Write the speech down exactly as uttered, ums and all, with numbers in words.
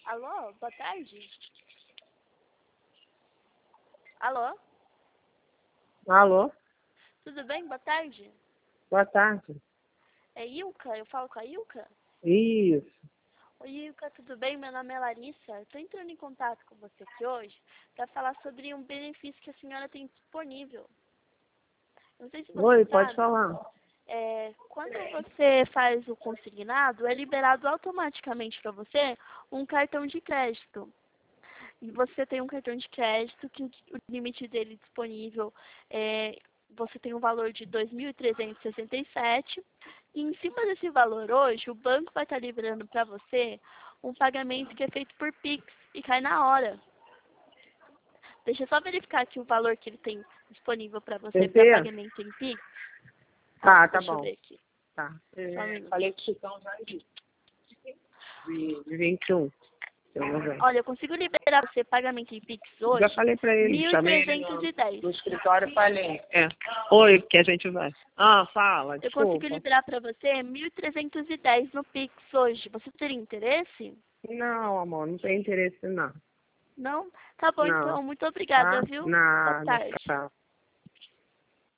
Alô, boa tarde. Alô, Alô? tudo bem? Boa tarde. Boa tarde. É Ilka? Eu falo com a Ilka? Isso. Oi, Ilka, tudo bem? Meu nome é Larissa. Estou entrando em contato com você aqui hoje para falar sobre um benefício que a senhora tem disponível. Não sei se você Oi, pode sabe, falar. é, quando você faz o consignado, é liberado automaticamente para você um cartão de crédito. E você tem um cartão de crédito que o limite dele disponível é, você tem um valor de dois mil trezentos e sessenta e sete e em cima desse valor hoje o banco vai estar liberando para você um pagamento que é feito por Pix e cai na hora. Deixa eu só verificar aqui o valor que ele tem disponível para você para P P? pagamento em Pix. Tá, tá Deixa eu bom. ver aqui. Tá. Só um minuto. Falei que são já de, de vinte e um. Eu vou ver. Olha, eu consigo liberar você pagamento em Pix Já hoje falei pra ele. mil Chamei ele trezentos no, e dez. no escritório e falei. É. Oi, que a gente vai. Ah, fala, Eu consigo desculpa. liberar para você mil trezentos e dez no Pix hoje. Você teria interesse? Não, amor, não tem interesse não. Não? Tá bom, Não. então. Muito obrigada, Tá? viu? Boa Nada, tarde. tchau.